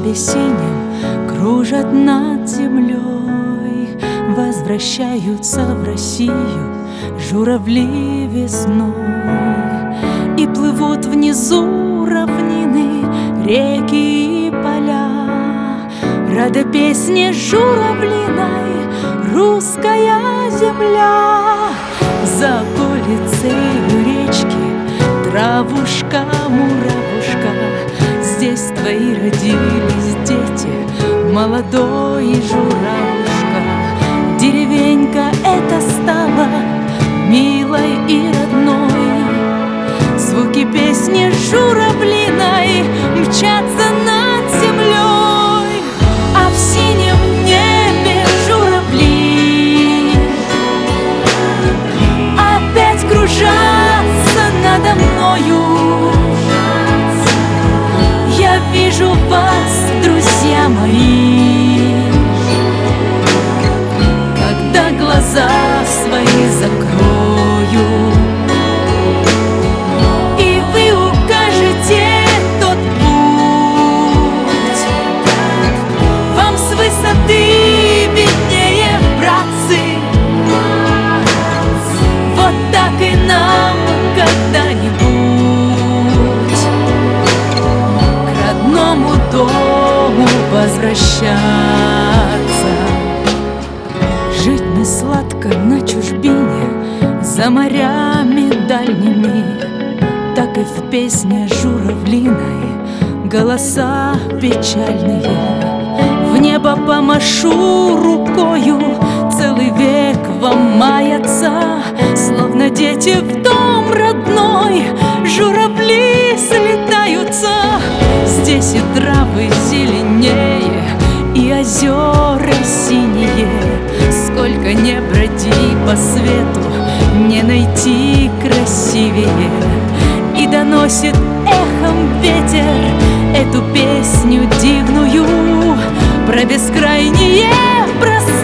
небе синем кружат над землей. Возвращаются в Россию журавли весной, и плывут внизу равнины, реки и поля. Рада песне журавлиной русская земля. За околицей речки травушка, муравушка, здесь твои родились дети, молодой журавушка. Деревенька эта стала милой и родной, звуки песни журавлиной мчатся над землей. А в синем небе журавли опять кружатся надо мною. Я вижу вас, друзья мои, когда глаза свои закрою, и вы укажете тот путь. Вам с высоты виднее, братцы, вот так и нам когда-нибудь к родному дому возвращаться. Жить не сладко на чужбине, за морями дальними, так и в песне журавлиной голоса печальные. В небо помашу рукою, целый век вам маятся, словно дети в дом родной журавли слетаются. Здесь и травы зеленее, и озера синие. Сколько не броди по свету, не найти красивее. И доносит эхом ветер эту песню дивную про бескрайние просторы.